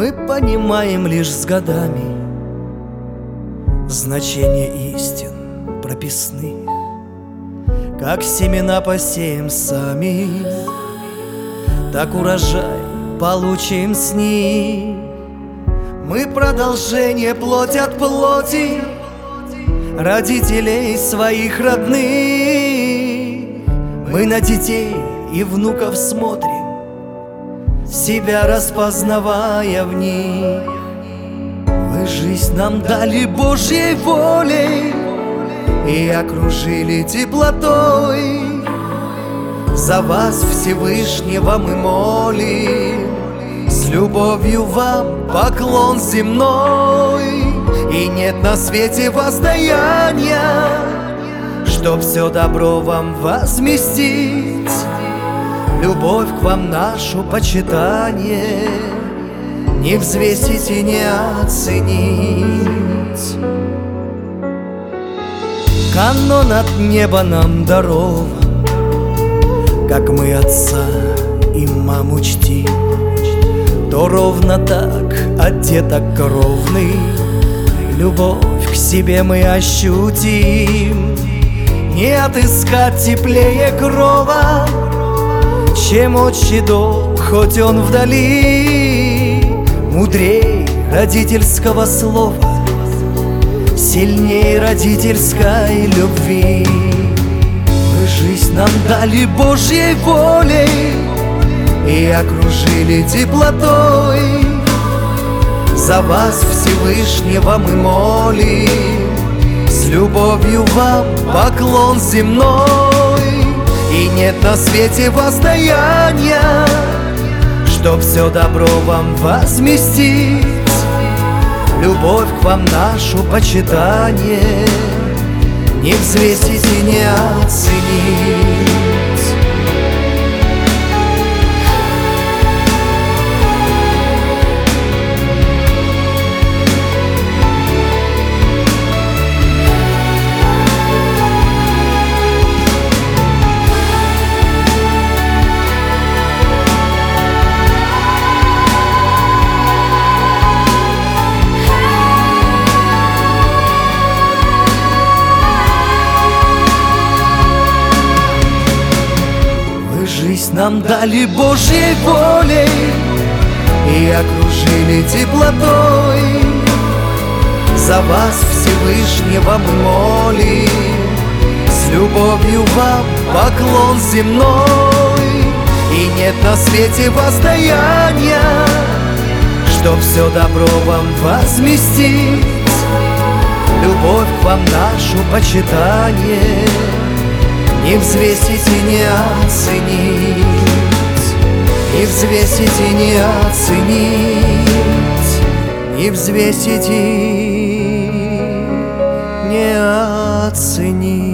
Мы понимаем лишь с годами значение истин прописных. Как семена посеем сами, так урожай получим с них. Мы продолжение плоть от плоти родителей своих родных. Мы на детей и внуков смотрим, себя распознавая в них. Вы жизнь нам дали Божьей волей и окружили теплотой. За вас, Всевышнего, мы молим, с любовью вам поклон земной. И нет на свете воздаяния, чтоб все добро вам возместить. Любовь к вам нашу почитание не взвесить и не оценить. Канон от неба нам дарован, как мы отца и маму чтим, то ровно так от деток кровных любовь к себе мы ощутим. Не отыскать теплее крова, чем отчий дом, хоть он вдали. Мудрей родительского слова, сильней родительской любви. Вы жизнь нам дали Божьей волей и окружили теплотой. За вас, Всевышнего, мы молим, с любовью вам поклон земной. И нет на свете воздаяния, чтоб все добро вам возместить. Любовь к вам нашу почитание не взвесить и не оценить. Жизнь нам дали Божьей волей и окружили теплотой. За вас, Всевышнего, мы молим, с любовью вам поклон земной. И нет на свете воздаяния, чтоб все добро вам возместить. Любовь к вам нашу почитание не взвесить и не оценить, не взвесить и не оценить, не взвесить и не оценить.